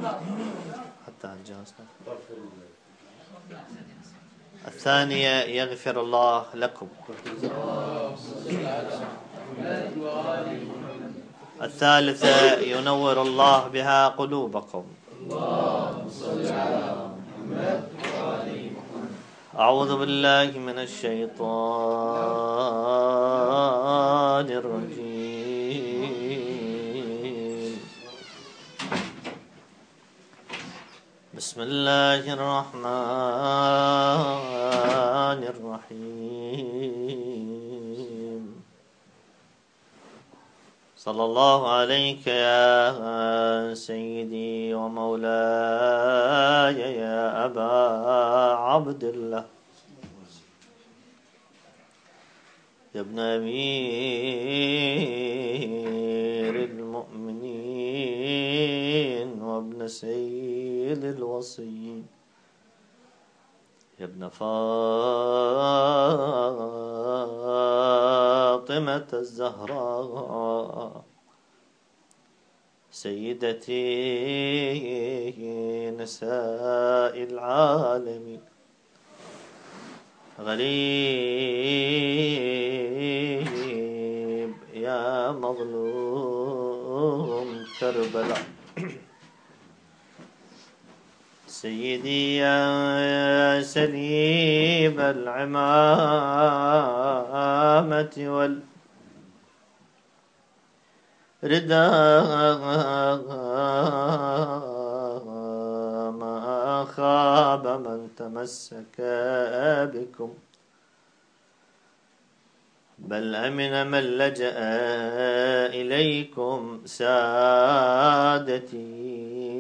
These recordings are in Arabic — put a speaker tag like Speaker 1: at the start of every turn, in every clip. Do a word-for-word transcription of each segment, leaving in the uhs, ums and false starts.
Speaker 1: حتى الجهاز. الثانية يغفر الله لكم. الثالثة ينور الله بها قلوبكم. أعوذ بالله من الشيطان الرجيم. بسم الله الرحمن الرحيم. صلى الله عليك يا سيدي ومولاي يا أبا عبد الله، يا ابن أمير المؤمنين وابن سيد الوصيين، يا ابن فاطمة الزهراء، سيدتي نساء العالمين، غريب يا مظلوم كربلاء، سيدي يا سليب العمامة والرداء، ما خاب من تمسك بكم، بل أمن من لجأ إليكم، سادتي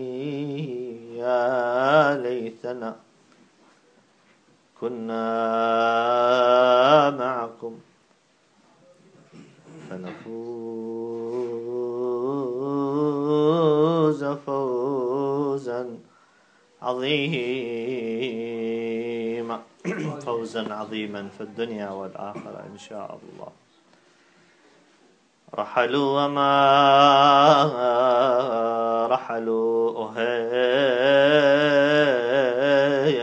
Speaker 1: يا ليتنا كنا معكم فنفوز فوزا عظيما، فوزا عظيما في الدنيا والآخرة إن شاء الله. رحلوا وما رحلوا أهيل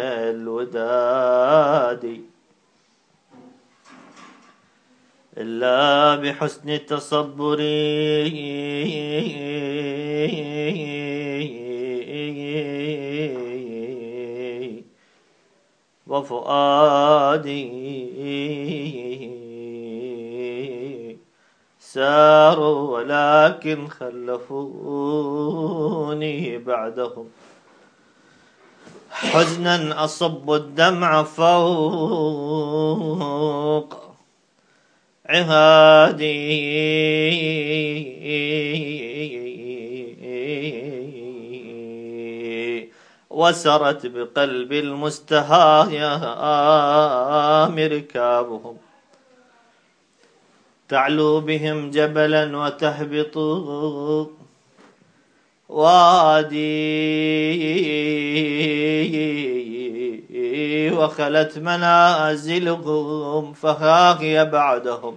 Speaker 1: الوداد إلا بحسن تصبري وفؤادي، ساروا ولكن خلفوني بعدهم، حزنا أصب الدمع فوق عهادي، وسرت بقلب المستهام ركابهم، تعلو بهم جبلا وتهبط وادي، وخلت منازلهم فها هي بعدهم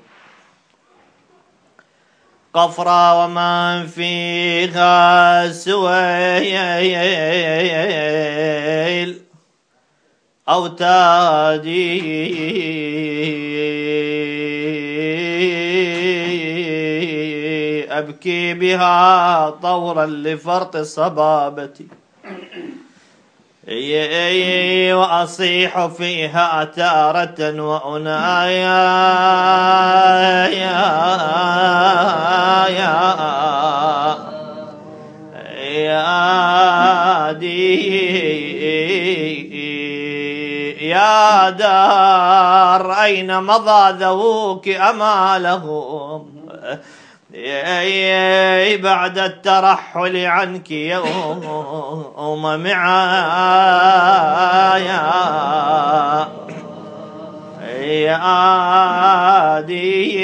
Speaker 1: قفرا ومن فيها سويل أوتادي، أبكي بها طورا لفرط صبابتي، وأصيح فيها تارة وأنايا يا دي يا دار أين مضى ذووك أمالهم، بعد الترحل عنك يوم معايا يا دي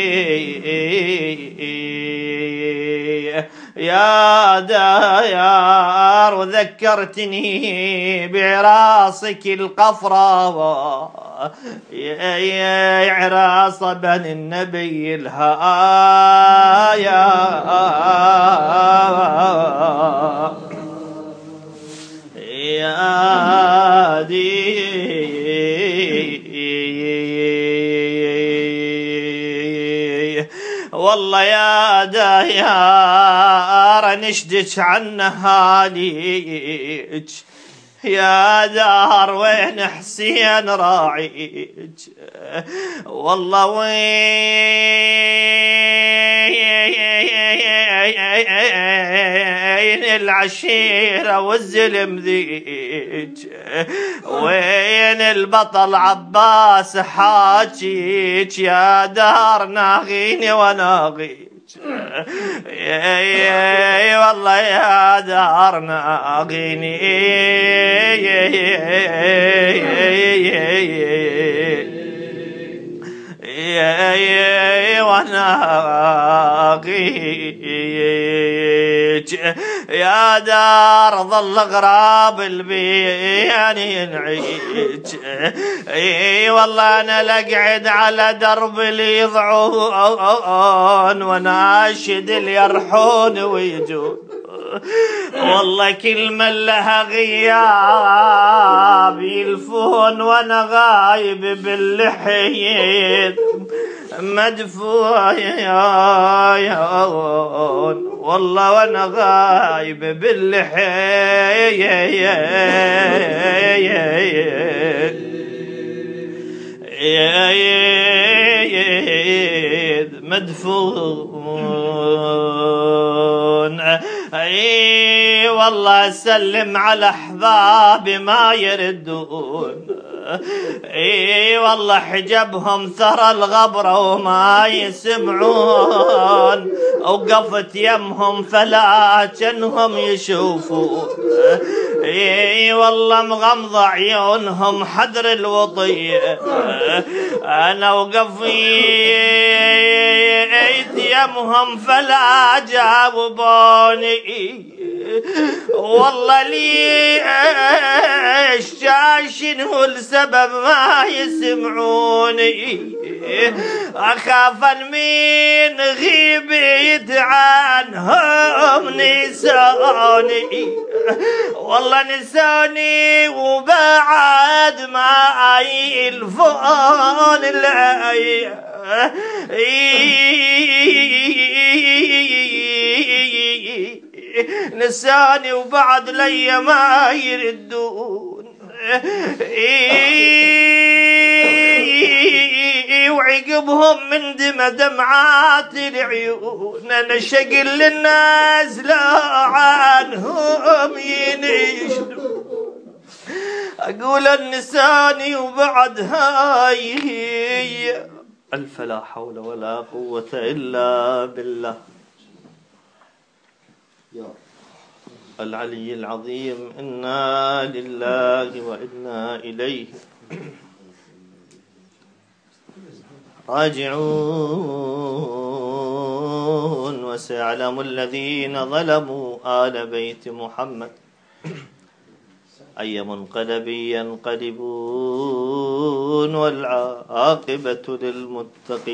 Speaker 1: يا ديار، ذكرتني بعراصك القفراء، يا عراص بني النبي الهايا، يا دي والله يا ديار نشدك عن نهاليك يا دار وين حسين راعيك والله وين العشيرة والزلم ذيك وين البطل عباس حاجيك يا دار ناغيني وناغيك يا والله يا دار ناغيني وناغيك يا دار ظل غراب البيان ينعيك اي والله انا لقعد على درب اللي يضعون وناشد اللي يرحون ويجون والله كل من لها غياب يلفون وانا غايب باللحية مدفون والله وانا غايب باللحية مدفون اي والله اسلم على احبابي ما يردون اي والله حجبهم ثرى الغبرة وما يسمعون وقفت يمهم فلا كنهم يشوفون اي والله مغمضة عيونهم حدر الوطية انا وقفيت يمهم فلا جاوبوني والله لي شاشنه السبب ما يسمعوني اخاف من غيبت عنهم نسوني والله نسوني وبعد ما يلفون العيا نساني وبعد لي ما يردون وعقبهم من دم دمعات العيون انا شقل للناس لا عنهم ينشدون اقول النساني وبعد هاي هي الف لا حول ولا قوة الا بالله العلي العظيم. إنا لله وإنا إليه راجعون. وسيعلم الذين ظلموا آل بيت محمد أي منقلب ينقلبون والعاقبة للمتقين.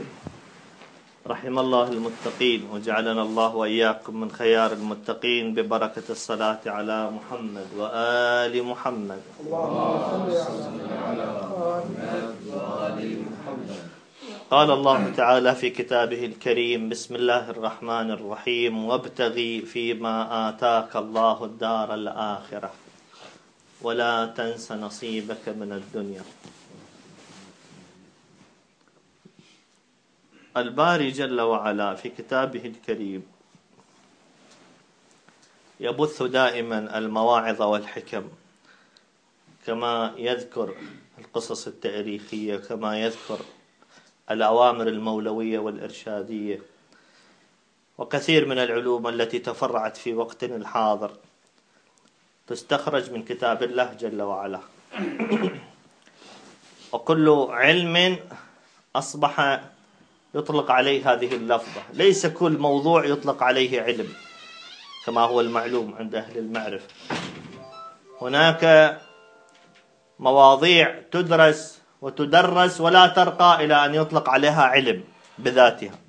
Speaker 1: رحم الله المتقين وجعلنا الله وإياكم من خيار المتقين ببركة الصلاة على محمد وآل محمد. اللهم صل على محمد وآل محمد. قال الله تعالى في كتابه الكريم: بسم الله الرحمن الرحيم وابتغي فيما آتاك الله الدار الآخرة ولا تنس نصيبك من الدنيا. الباري جل وعلا في كتابه الكريم يبث دائما المواعظ والحكم، كما يذكر القصص التاريخية، كما يذكر الأوامر المولوية والإرشادية، وكثير من العلوم التي تفرعت في وقتنا الحاضر تستخرج من كتاب الله جل وعلا. وكل علم أصبح يطلق عليه هذه اللفظة، ليس كل موضوع يطلق عليه علم كما هو المعلوم عند أهل المعرفة. هناك مواضيع تدرس وتدرس ولا ترقى إلى أن يطلق عليها علم بذاتها.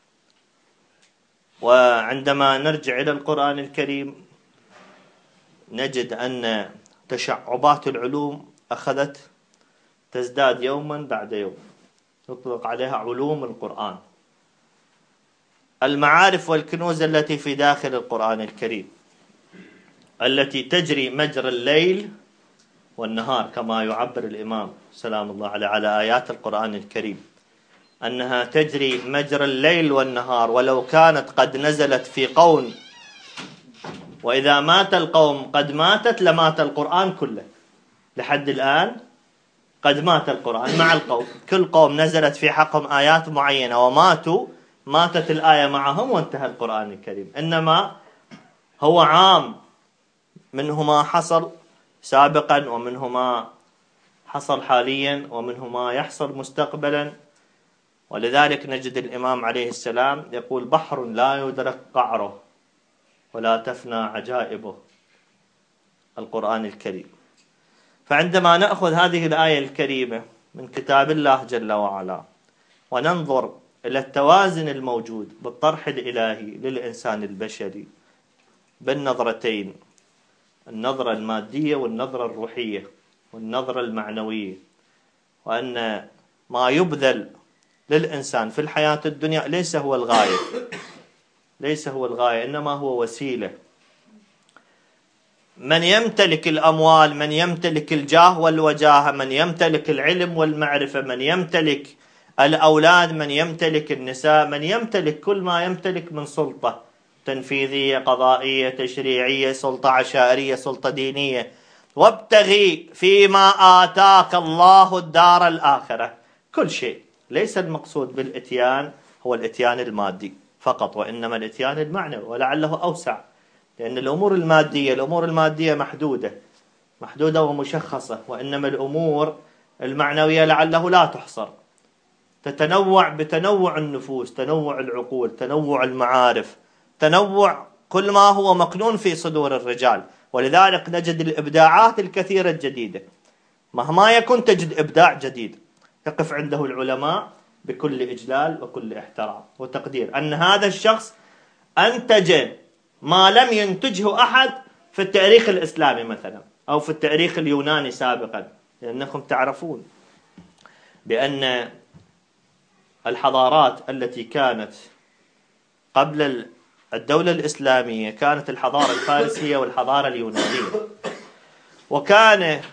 Speaker 1: وعندما نرجع إلى القرآن الكريم نجد أن تشعبات العلوم أخذت تزداد يوما بعد يوم، يطلق عليها علوم القرآن، المعارف والكنوز التي في داخل القرآن الكريم، التي تجري مجرى الليل والنهار كما يعبر الإمام سلام الله عليه على آيات القرآن الكريم، أنها تجري مجرى الليل والنهار، ولو كانت قد نزلت في قوم وإذا مات القوم قد ماتت لمات القرآن كله. لحد الآن قد مات القرآن مع القوم، كل قوم نزلت في حقهم آيات معينة وماتوا، ماتت الآية معهم وانتهى القرآن الكريم. إنما هو عام، منه ما حصل سابقا ومنه ما حصل حاليا ومنه ما يحصل مستقبلا. ولذلك نجد الإمام عليه السلام يقول: بحر لا يدرك قعره ولا تفنى عجائبه، القرآن الكريم. فعندما نأخذ هذه الآية الكريمة من كتاب الله جل وعلا وننظر إلى التوازن الموجود بالطرح الإلهي للإنسان البشري بالنظرتين، النظرة المادية والنظرة الروحية والنظرة المعنوية، وأن ما يبذل للإنسان في الحياة الدنيا ليس هو الغاية، ليس هو الغاية، إنما هو وسيلة. من يمتلك الأموال، من يمتلك الجاه والوجاهة، من يمتلك العلم والمعرفة، من يمتلك الأولاد، من يمتلك النساء، من يمتلك كل ما يمتلك من سلطة تنفيذية، قضائية، تشريعية، سلطة عشائرية، سلطة دينية، وابتغي فيما آتاك الله الدار الآخرة، كل شيء. ليس المقصود بالإتيان هو الإتيان المادي فقط، وإنما الإتيان المعنوي، ولعله أوسع، لأن الأمور المادية الأمور المادية محدودة محدودة ومشخصة، وإنما الأمور المعنوية لعله لا تحصر، تتنوع بتنوع النفوس، تنوع العقول، تنوع المعارف، تنوع كل ما هو مكنون في صدور الرجال. ولذلك نجد الإبداعات الكثيرة الجديدة، مهما يكن تجد إبداع جديد يقف عنده العلماء بكل إجلال وكل احترام وتقدير، أن هذا الشخص أنتج ما لم ينتجه أحد في التاريخ الإسلامي مثلا، أو في التاريخ اليوناني سابقا. لأنكم تعرفون بأن الحضارات التي كانت قبل الدولة الإسلامية كانت الحضارة الفارسية والحضارة اليونانية، وكان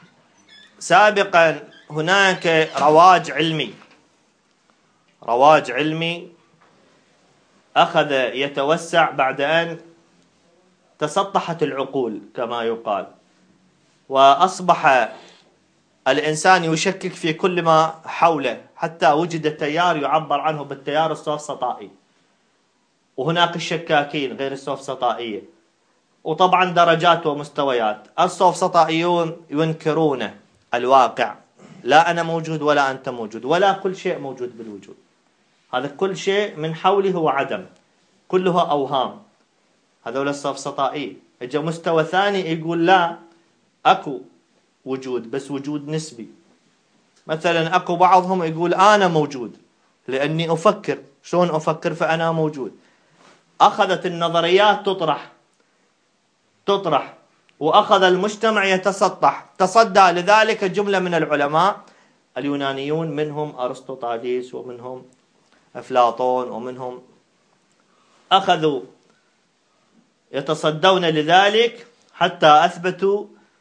Speaker 1: سابقا هناك رواج علمي رواج علمي أخذ يتوسع بعد أن تسطحت العقول كما يقال، وأصبح الإنسان يشكك في كل ما حوله، حتى وجد تيار يعبر عنه بالتيار السوفسطائي، وهناك الشكاكين غير السوفسطائية، وطبعا درجات ومستويات. السوفسطائيون ينكرون الواقع، لا أنا موجود ولا أنت موجود ولا كل شيء موجود بالوجود، هذا كل شيء من حوله هو عدم، كلها أوهام. هذول السوفسطائية. اجى مستوى ثاني يقول لا، أكو وجود بس وجود نسبي. مثلا أكو بعضهم يقول أنا موجود لأني أفكر، شلون أفكر فأنا موجود. أخذت النظريات تطرح تطرح وأخذ المجتمع يتسطح. تصدى لذلك جملة من العلماء اليونانيون، منهم أرسطوطاليس ومنهم أفلاطون ومنهم، أخذوا يتصدون لذلك حتى أثبتوا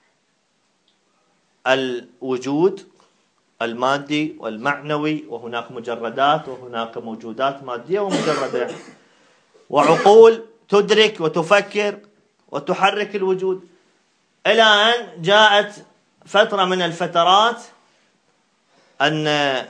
Speaker 1: الوجود المادي والمعنوي، وهناك مجردات وهناك موجودات مادية ومجردة، وعقول تدرك وتفكر وتحرك الوجود، إلى أن جاءت فترة من الفترات أن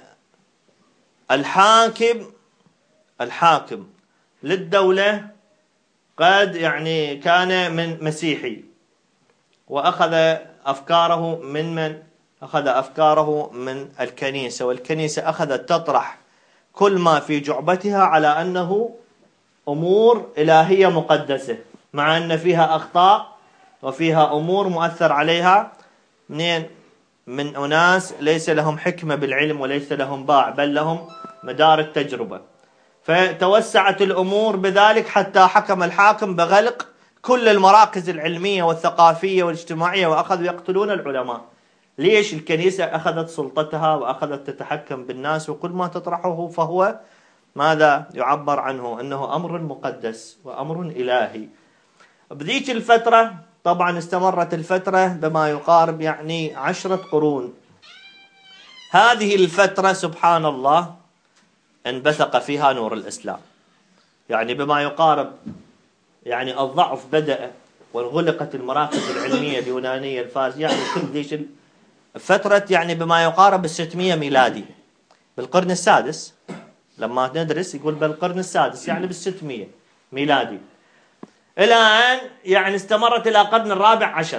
Speaker 1: الحاكم الحاكم للدولة قد يعني كان من مسيحي، وأخذ أفكاره من من؟ أخذ أفكاره من الكنيسة، والكنيسة أخذت تطرح كل ما في جعبتها على أنه أمور إلهية مقدسة، مع أن فيها أخطاء وفيها أمور مؤثر عليها منين؟ من أناس ليس لهم حكمة بالعلم وليس لهم باع، بل لهم مدار التجربة. فتوسعت الأمور بذلك حتى حكم الحاكم بغلق كل المراكز العلمية والثقافية والاجتماعية وأخذوا يقتلون العلماء. ليش؟ الكنيسة أخذت سلطتها وأخذت تتحكم بالناس، وكل ما تطرحه فهو ماذا يعبر عنه؟ أنه أمر مقدس وأمر إلهي. بذيك الفترة طبعا استمرت الفترة بما يقارب يعني عشرة قرون. هذه الفترة سبحان الله انبثق فيها نور الإسلام، يعني بما يقارب يعني الضعف بدأ وانغلقت المراكز العلمية اليونانية الفارسية، يعني كل ذيش فترة يعني بما يقارب الستمية ميلادي، بالقرن السادس لما ندرس يقول بالقرن السادس يعني بالستمية ميلادي، إلى أن يعني استمرت إلى القرن الرابع عشر.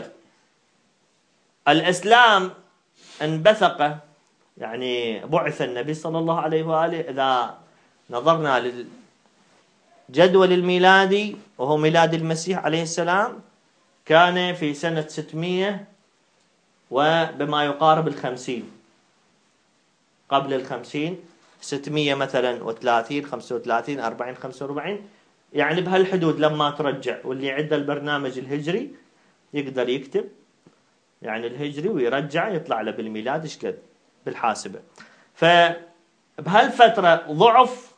Speaker 1: الإسلام انبثق، يعني بعث النبي صلى الله عليه وآله. إذا نظرنا للجدول الميلادي وهو ميلاد المسيح عليه السلام كان في سنة ستمية وبما يقارب الخمسين، قبل الخمسين ستمية مثلا وثلاثين خمسة وثلاثين أربعين خمسة وأربعين، يعني بهالحدود. لما ترجع واللي عنده البرنامج الهجري يقدر يكتب يعني الهجري ويرجع يطلع له بالميلاد ايش قد بالحاسبة. فبهالفترة ضعف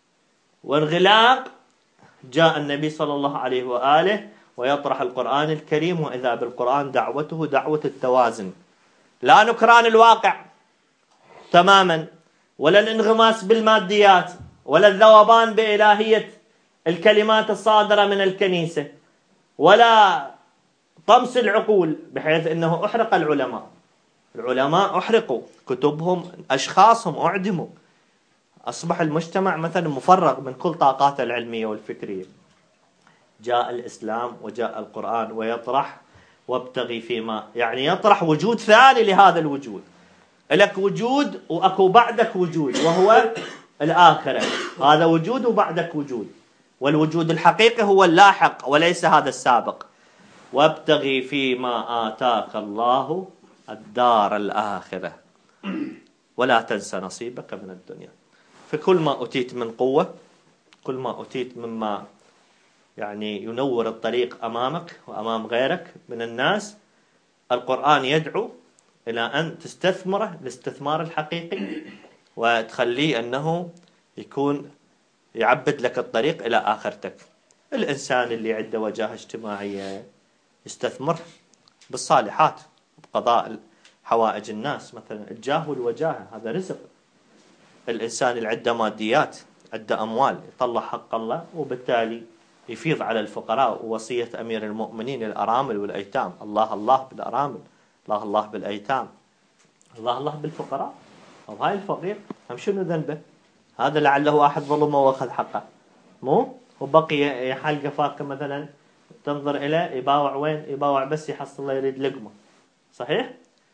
Speaker 1: وانغلاق جاء النبي صلى الله عليه وآله ويطرح القرآن الكريم، وإذا بالقرآن دعوته دعوة التوازن، لا نكران الواقع تماما، ولا الانغماس بالماديات، ولا الذوبان بإلهية الكلمات الصادرة من الكنيسة، ولا طمس العقول بحيث أنه أحرق العلماء. العلماء أحرقوا، كتبهم أشخاصهم أعدموا، أصبح المجتمع مثلا مفرغ من كل طاقاته العلمية والفكرية. جاء الإسلام وجاء القرآن ويطرح وابتغي فيما، يعني يطرح وجود ثاني لهذا الوجود. لك وجود وأكو بعدك وجود وهو الآخرة، هذا وجود وبعدك وجود، والوجود الحقيقي هو اللاحق وليس هذا السابق. وابتغي فيما آتاك الله الدار الآخرة ولا تنسى نصيبك من الدنيا. فكل ما أتيت من قوة، كل ما أتيت مما يعني ينور الطريق أمامك وأمام غيرك من الناس، القرآن يدعو إلى أن تستثمره الاستثمار الحقيقي وتخليه أنه يكون يعبد لك الطريق إلى آخرتك. الإنسان اللي عنده وجاهة اجتماعية يستثمر بالصالحات بقضاء حوائج الناس، مثلا الجاه والوجاهة هذا رزق. الإنسان اللي عنده ماديات عنده أموال يطلع حق الله وبالتالي يفيض على الفقراء. ووصية أمير المؤمنين الأرامل والأيتام، الله الله بالأرامل، الله الله بالأيتام، الله الله بالفقراء. طب هاي الفقير هم شنو ذنبه؟ هذا لعله واحد ظلمه واخذ حقه، مو وبقي يحل قفاك مثلا تنظر إليه يباوع وين؟ يباوع بس يحصل الله يريد لقمة، صحيح؟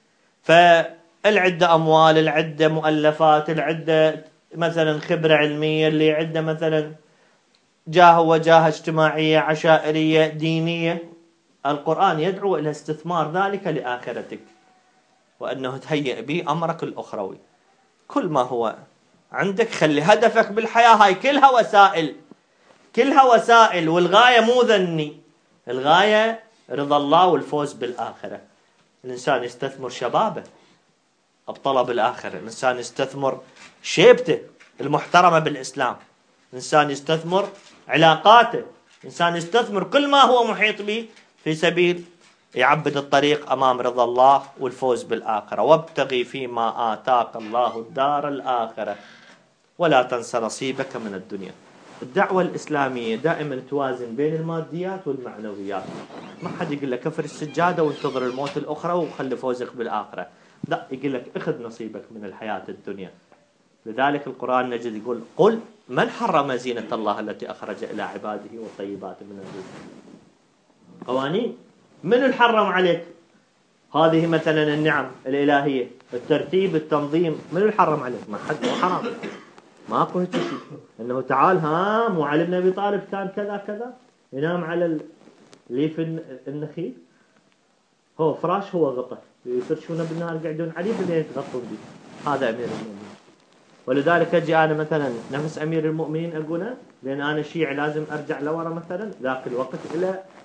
Speaker 1: فالعدة أموال، العدة مؤلفات، العدة مثلا خبرة علمية، اللي عنده مثلا جاه وجاهة اجتماعية عشائرية دينية، القرآن يدعو إلى استثمار ذلك لآخرتك، وأنه تهيئ به أمرك الأخروي. كل ما هو عندك خلي هدفك بالحياة هاي كلها وسائل، كلها وسائل، والغاية مو ذني، الغاية رضا الله والفوز بالآخرة. الإنسان يستثمر شبابه بطلب الآخرة، الإنسان يستثمر شيبته المحترمة بالإسلام، الإنسان يستثمر علاقاته، الإنسان يستثمر كل ما هو محيط به في سبيل يعبد الطريق أمام رضا الله والفوز بالآخرة. وابتغي فيما آتاك الله الدار الآخرة ولا تنس نصيبك من الدنيا. الدعوة الإسلامية دائما توازن بين الماديات والمعنويات. ما حد يقول لك كفر السجادة وانتظر الموت الأخرى وخلي فوزك بالآخرة، لا، يقول لك اخذ نصيبك من الحياة الدنيا. لذلك القرآن نجد يقول قل من حرم زينة الله التي أخرج إلى عباده والطيبات من الرزق. قوانين من الحرم عليك هذه مثلا النعم الإلهية، الترتيب التنظيم، من الحرم عليك؟ ما حد، مو حرام، ماكو هيك شيء. انه تعال ها مو علي بن ابي طالب كان كذا كذا ينام على ليف النخيل، هو فراش هو غطى يفرشونه بالنهار يقعدون عليه بالليل يتغطون به، هذا امير المؤمنين. ولذلك اجي انا مثلا نفس امير المؤمنين اقوله، لان انا شيعي لازم ارجع لورا مثلا ذاك الوقت الى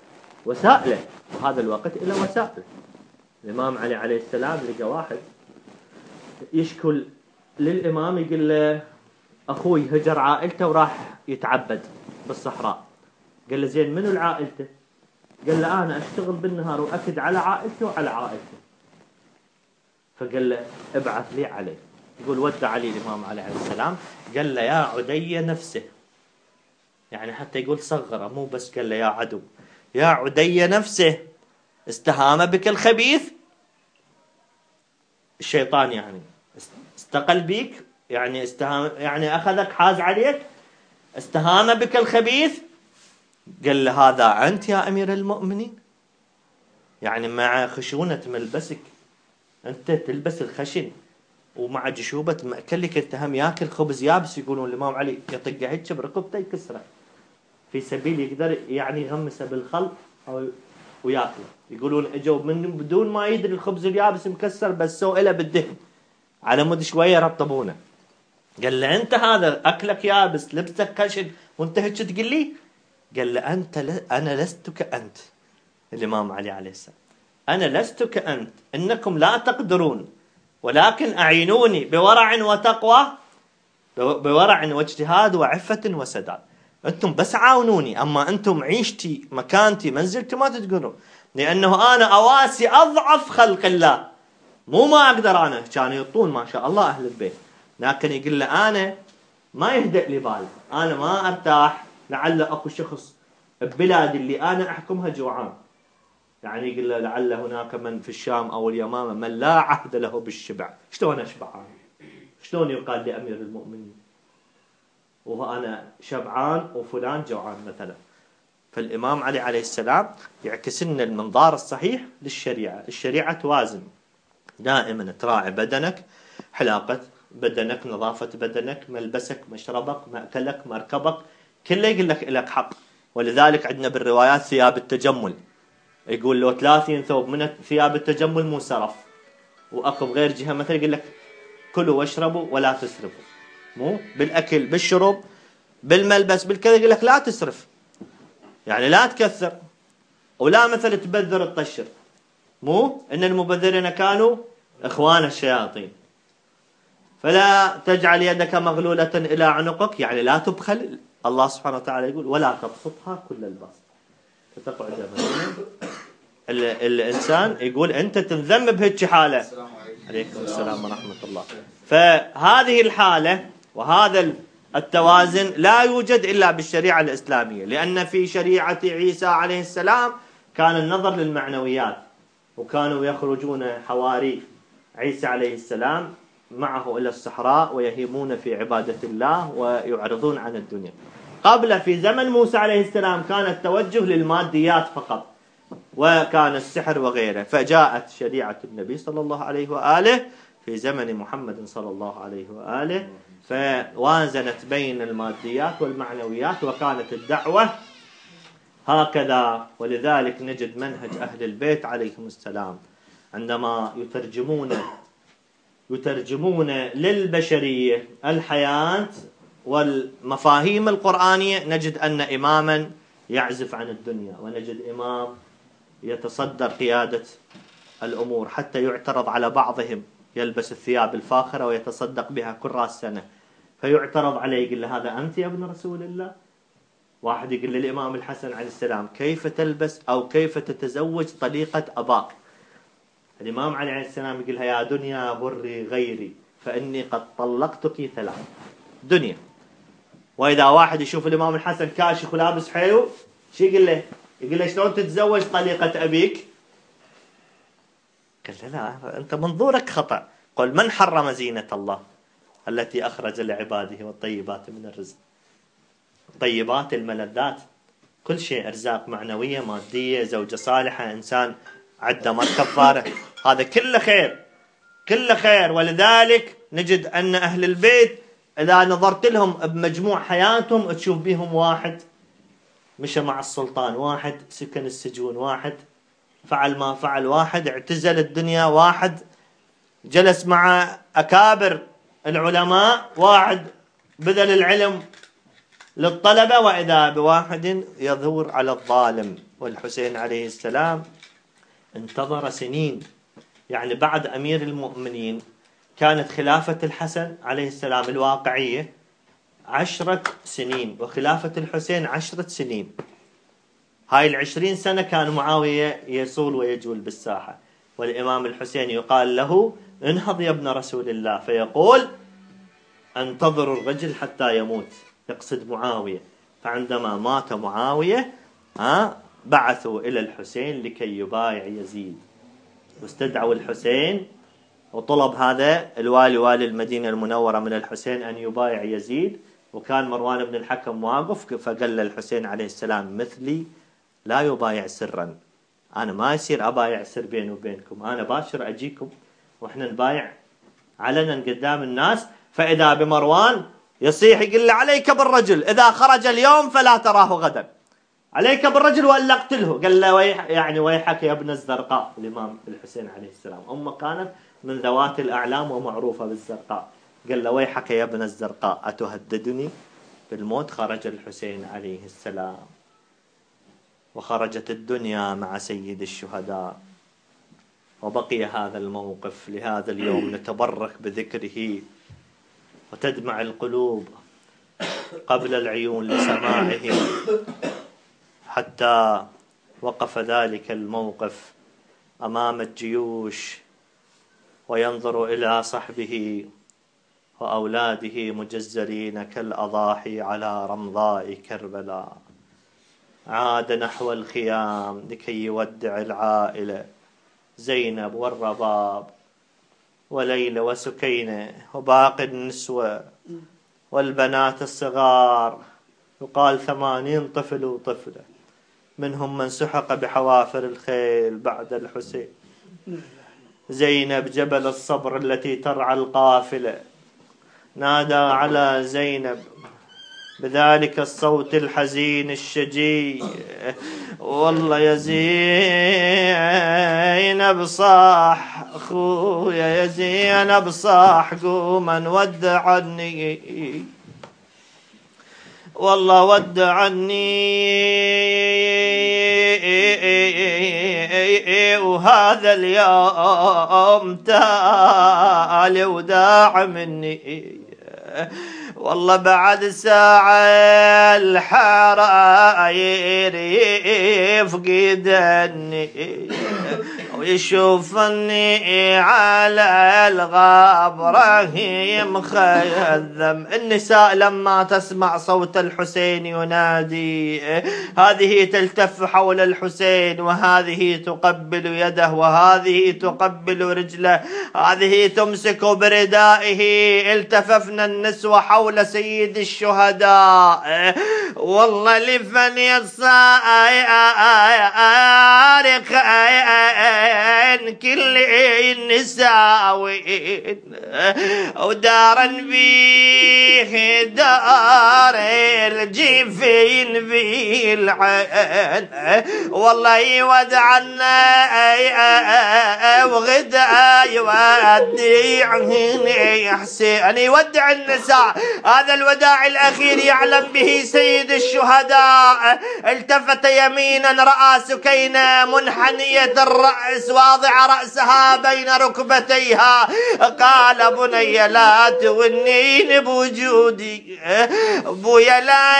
Speaker 1: وسائله، وهذا الوقت إلى وسائل. الإمام علي عليه السلام لقى واحد يشكل للإمام يقول له أخوي هجر عائلته وراح يتعبد بالصحراء. قال له زين منو العائلته؟ قال له أنا أشتغل بالنهار وأكد على عائلته وعلى عائلته. فقال له ابعث لي عليه. يقول ودع علي الإمام علي عليه السلام، قال له يا عدي نفسه، يعني حتى يقول صغره، مو بس قال له يا عدو، يا عدي نفسه استهام بك الخبيث. الشيطان يعني استقل بيك، يعني استهام، يعني أخذك حاز عليك، استهام بك الخبيث. قال له هذا أنت يا أمير المؤمنين؟ يعني مع خشونة ملبسك أنت تلبس الخشن، ومع جشوبة مأكلك أنت هم ياكل خبز يابس. يقولون الإمام علي يطقه هيك برقبته يكسره في سبيل يقدر يعني يغمسه بالخل أو وياكله. يقولون اجوا من بدون ما يدري الخبز اليابس مكسر، بس سووا له بالدهن على مود شويه رطبونه. قال له انت هذا اكلك يابس لبسك خشن وانت هيك تقول لي؟ قال له انت ل... انا لست كانت. الامام علي عليه السلام انا لست كانت، انكم لا تقدرون، ولكن اعينوني بورع وتقوى، بورع واجتهاد وعفه وسداد. انتم بس عاونوني، اما انتم عيشتي مكانتي منزلتي ما تقدرون، لانه انا اواسي اضعف خلق الله، مو ما اقدر. انا كانوا يطون ما شاء الله اهل البيت، لكن يقول له انا ما يهدأ لي بالي، انا ما ارتاح لعل اكو شخص ببلادي اللي انا احكمها جوعان. يعني يقول له لعل هناك من في الشام او اليمامه من لا عهد له بالشبع، شلون اشبع انا؟ شلون يقال لامير المؤمنين وأنا شبعان وفلان جوعان مثلا؟ فالإمام علي عليه السلام يعكس لنا المنظار الصحيح للشريعة. الشريعة توازن دائما، تراعي بدنك، حلاقة بدنك، نظافة بدنك، ملبسك، مشربك، مأكلك، مركبك، كله يقول لك لك حق. ولذلك عندنا بالروايات ثياب التجمل، يقول له ثلاثين ثوب من ثياب التجمل مو سرف. وأكو بغير جهة مثلا يقول لك كلوا واشربوا ولا تسرفوا، مو بالأكل بالشرب بالملبس بالكذا، يقول لك لا تسرف، يعني لا تكثر، ولا مثل تبذر الطشر، مو ان المبذرين كانوا اخوان الشياطين. فلا تجعل يدك مغلولة الى عنقك، يعني لا تبخل. الله سبحانه وتعالى يقول ولا تبسطها كل البسط فتقعد ملوما. الانسان يقول انت تنذم بهيك حاله. السلام عليكم. عليكم السلام ورحمة الله. فهذه الحالة وهذا التوازن لا يوجد إلا بالشريعة الإسلامية، لأن في شريعة عيسى عليه السلام كان النظر للمعنويات، وكانوا يخرجون حواري عيسى عليه السلام معه إلى الصحراء ويهيمون في عبادة الله ويعرضون عن الدنيا. قبل في زمن موسى عليه السلام كان التوجه للماديات فقط، وكان السحر وغيره. فجاءت شريعة النبي صلى الله عليه وآله في زمن محمد صلى الله عليه وآله، فوازنت بين الماديات والمعنويات، وكانت الدعوة هكذا. ولذلك نجد منهج أهل البيت عليهم السلام عندما يترجمون يترجمون للبشرية الحياة والمفاهيم القرآنية، نجد أن إماما يعزف عن الدنيا، ونجد إمام يتصدر قيادة الأمور، حتى يعترض على بعضهم يلبس الثياب الفاخرة ويتصدق بها كل راس سنة، فيعترض عليه يقول له هذا أنت يا ابن رسول الله؟ واحد يقول للإمام الحسن عليه السلام كيف تلبس أو كيف تتزوج طليقة أباك؟ الإمام علي عليه السلام يقول لها يا دنيا بري غيري فإني قد طلقتك ثلاث. دنيا. وإذا واحد يشوف الإمام الحسن كاشخ ولابس حلو شو يقول له؟ يقول له شلون تتزوج طليقة أبيك؟ قال له لا، أنت منظورك خطأ. قل من حرم زينة الله التي أخرج لعباده والطيبات من الرزق؟ طيبات الملذات، كل شيء، أرزاق معنوية مادية، زوجة صالحة، إنسان عنده مركب فارغ، هذا كله خير، كله خير. ولذلك نجد أن أهل البيت إذا نظرت لهم بمجموع حياتهم تشوف بهم واحد مشى مع السلطان، واحد سكن السجون، واحد فعل ما فعل، واحد اعتزل الدنيا، واحد جلس مع أكابر العلماء، واحد بذل العلم للطلبة، وإذا بواحد يظهر على الظالم. والحسين عليه السلام انتظر سنين. يعني بعد أمير المؤمنين كانت خلافة الحسن عليه السلام الواقعية عشرة سنين، وخلافة الحسين عشرة سنين. هاي العشرين سنة كان معاوية يصول ويجول بالساحة، والإمام الحسين يقال له انهض يا ابن رسول الله، فيقول انتظر الرجل حتى يموت، يقصد معاوية. فعندما مات معاوية ها بعثوا إلى الحسين لكي يبايع يزيد، واستدعوا الحسين، وطلب هذا الوالي والي المدينة المنورة من الحسين أن يبايع يزيد، وكان مروان بن الحكم واقف، فقال للحسين عليه السلام مثلي لا يبايع سرا، أنا ما يصير أبايع سر بيني وبينكم، أنا باشر أجيكم وإحنا نبايع علنا قدام الناس. فإذا بمروان يصيح يقول له عليك بالرجل، إذا خرج اليوم فلا تراه غدا، عليك بالرجل وإلا اقتله. قال له ويح يعني ويحك يا ابن الزرقاء، الإمام الحسين عليه السلام، أمه كانت من ذوات الأعلام ومعروفة بالزرقاء. قال له ويحك يا ابن الزرقاء أتهددني بالموت؟ خرج الحسين عليه السلام، وخرجت الدنيا مع سيد الشهداء، وبقي هذا الموقف لهذا اليوم نتبرك بذكره، وتدمع القلوب قبل العيون لسماعه، حتى وقف ذلك الموقف أمام الجيوش وينظر إلى صحبه وأولاده مجزرين كالأضاحي على رمضاء كربلاء. عاد نحو الخيام لكي يودع العائلة، زينب والرباب وليلى وسكينة وباقي النسوة والبنات الصغار، يقال ثمانين طفل وطفلة، منهم من سحق بحوافر الخيل بعد الحسين. زينب جبل الصبر التي ترعى القافلة نادى على زينب بذلك الصوت الحزين الشجي، والله يا زينب صاح أخويا يا زينب صاح قوما ودعني، والله ودعني وهذا اليوم تالي وداع مني، والله بعد ساعة الحراير يفقدني ويشوفني على الغابرة مخيذم. النساء لما تسمع صوت الحسين ينادي هذه تلتف حول الحسين، وهذه تقبل يده، وهذه تقبل رجله، هذه تمسك بردائه. التففنا النسوة حول سيد الشهداء، والله لفني الصارخ كل النساوين ودارا فيه دار الجيفين في العين، والله يودعنا وغدا يودعني حسين، يودع النساء. هذا الوداع الأخير يعلم به سيد الشهداء. التفت يمينا رأى سكينة منحنية الرأس واضع رأسها بين ركبتيها، قال بني لا تونين بوجودي، بويا لا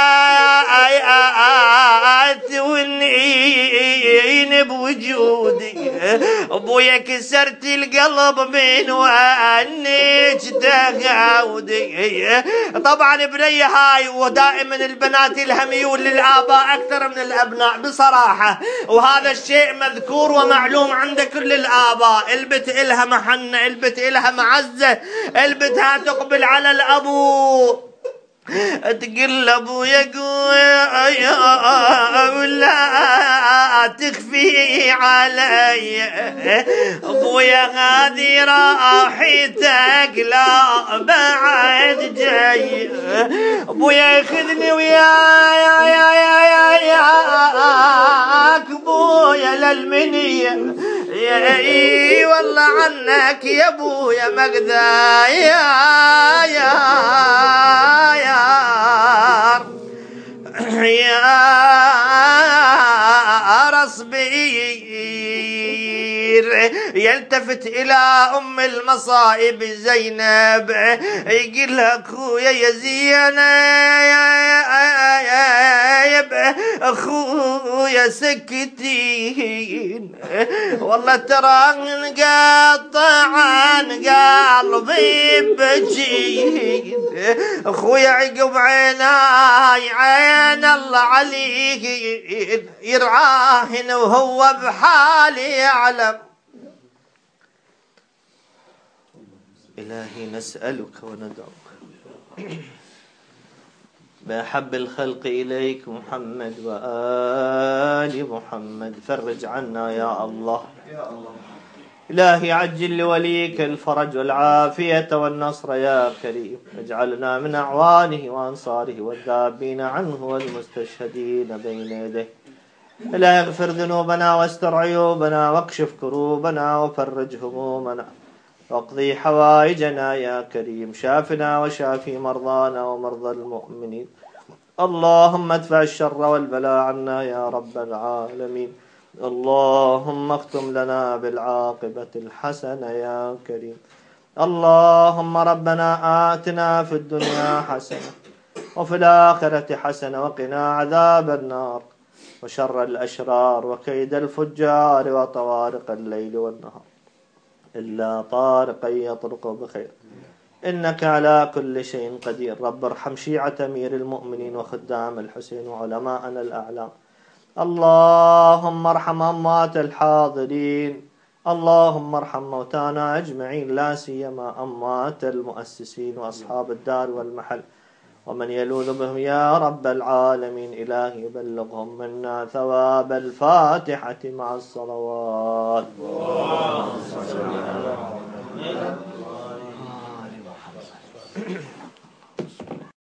Speaker 1: تونين بوجودي، بويا كسرت القلب من وانك تغاودي. طبعا بني هاي، ودائما البنات الهميون للآباء أكثر من الأبناء بصراحة، وهذا الشيء مذكور ومعلوم عند كل الآباء. البت إلها محنة، البت إلها معزة، البت ها تقبل على الأبو تقول ابويا لا تخفي علي، ابويا هذه راحتك لا بعد جاي، ابويا ياخذني وياك ابويا للمنيه، اي والله عنك يا ابويا مقدار يا يا يا راس بير يلتفت إلى أم المصائب زينب يقول لها أخويا يا زينب أخويا سكتين والله ترى انقطع عن قلبي بجين أخويا عقب عيناي عين الله عليه يرعاهن وهو بحالي يعلم. إلهي نسألك وندعوك بأحب الخلق إليك محمد وآل محمد فرج عنا يا الله. إلهي عجل لوليك الفرج والعافية والنصر يا كريم. اجعلنا من أعوانه وأنصاره والذابين عنه والمستشهدين بين يديه. إلهي اغفر ذنوبنا واستر عيوبنا واكشف كروبنا وفرج همومنا واقضي حوائجنا يا كريم. شافنا وشافي مرضانا ومرضى المؤمنين. اللهم ادفع الشر والبلاء عنا يا رب العالمين. اللهم اختم لنا بالعاقبة الحسنة يا كريم. اللهم ربنا آتنا في الدنيا حسنة وفي الآخرة حسنة وقنا عذاب النار وشر الأشرار وكيد الفجار وطوارق الليل والنهار إلا طارقا يطرق بخير إنك على كل شيء قدير. رب ارحم شيعة أمير المؤمنين وخدام الحسين وعلماءنا الأعلام. اللهم ارحم أموات الحاضرين. اللهم ارحم موتانا أجمعين لا سيما أموات المؤسسين وأصحاب الدار والمحل ومن يلوذ بهم يا رب العالمين. إلهي بلغهم منا ثواب الفاتحة مع الصلوات. اللهم صل على محمد.